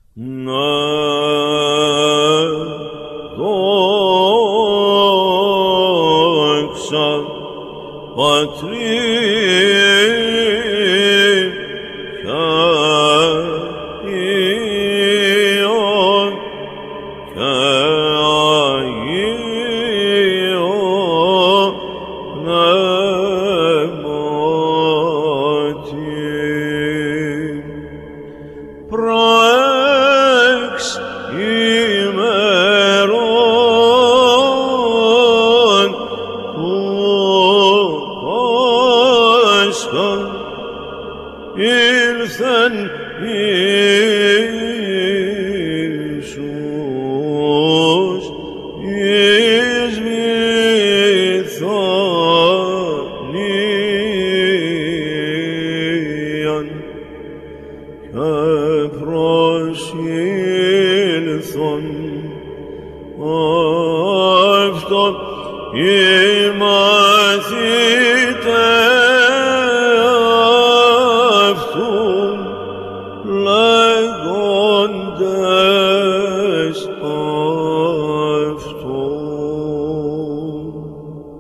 να δόξα Πατρί και Υιόν και Αγίον Πνεύματι προέξ ημερών του Πάσχα ήλθεν Ιησούς εις Βηθανίαν και προσήλθον αυτον οι μαθηταί αυτού λέγοντες αυτόν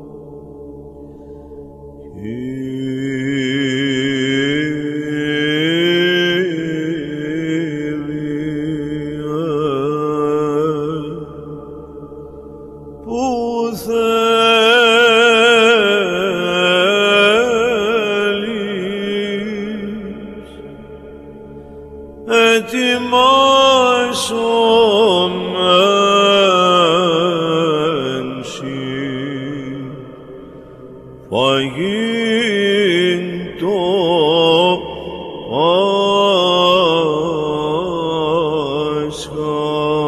που θέλεις ετοιμάσομεν σοι φαγήν το Πάσχα.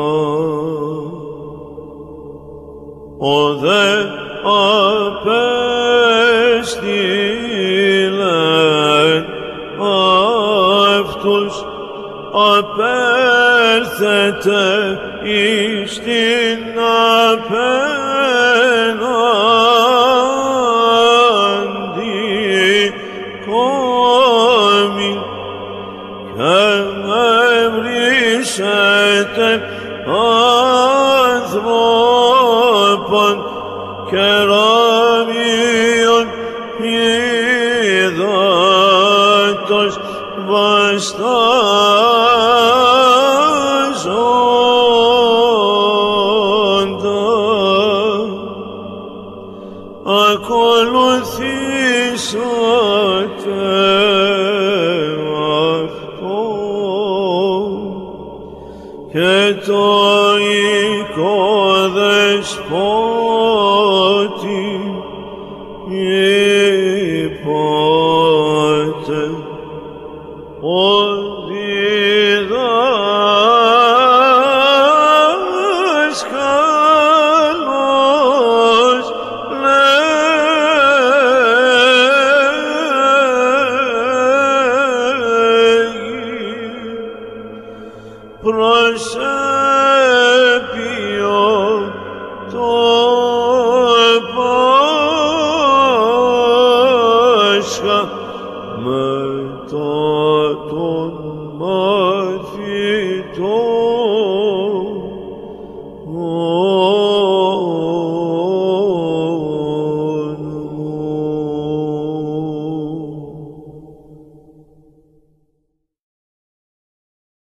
Ο δε απέστειλεν αυτούς απέλθετε εις την απέναντι κόμην και ευρύσετε ανθρώπων κεραμίων υδάτος βαστάζοντα ακολουθήσατε αυτό και το οικοδεσπότη είπατε ο διδάσκαλος λέγει προσέπιο το Πάσχα μετά των μαθητών